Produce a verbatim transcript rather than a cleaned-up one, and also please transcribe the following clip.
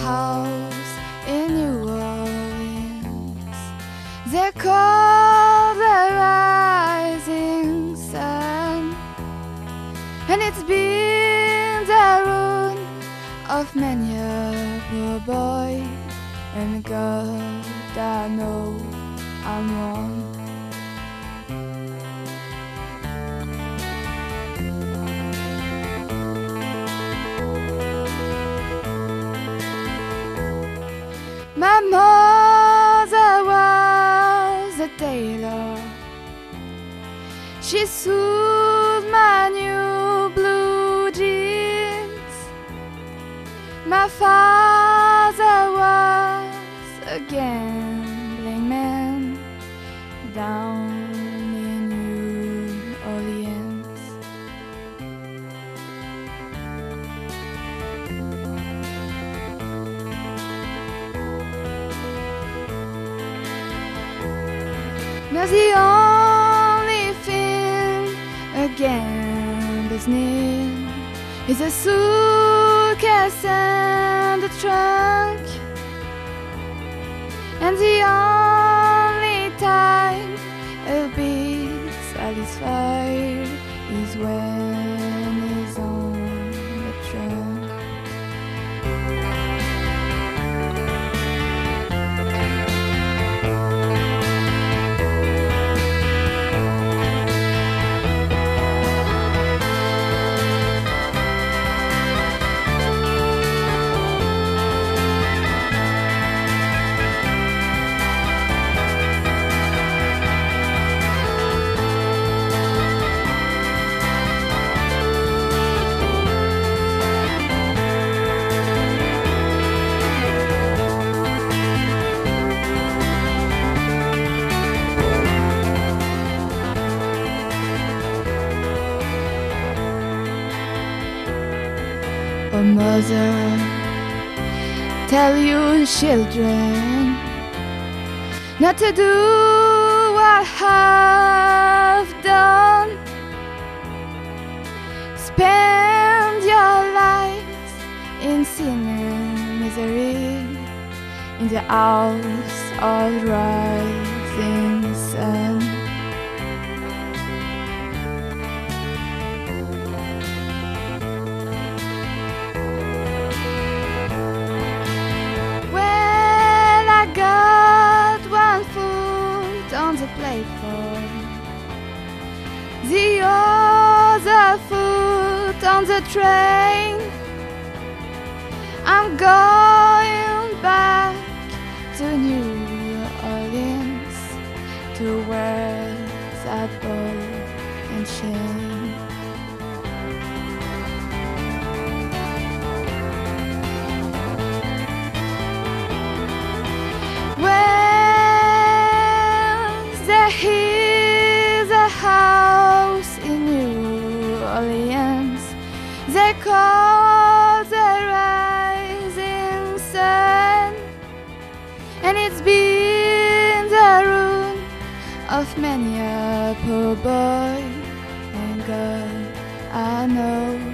house in New Orleans. They call the rising sun, and it's been the ruin of many a poor boy and girl. I know I'm wrong. My mother was a tailor. She sewed my new blue jeans. My father was a gambling man down in New Orleans. Now the only thing a gambler's need is a suitcase and a trunk, and the only time he'll be satisfied is when he's on the trunk. Oh, mother, tell your children not to do what I have done. Spend your lives in sin and misery in the house of the rising sun. On the platform, the other foot on the train. I'm going back to New Orleans to wear that ball and chain. Here's a house in New Orleans. They call the rising sun, and it's been the ruin of many a poor boy and girl I know.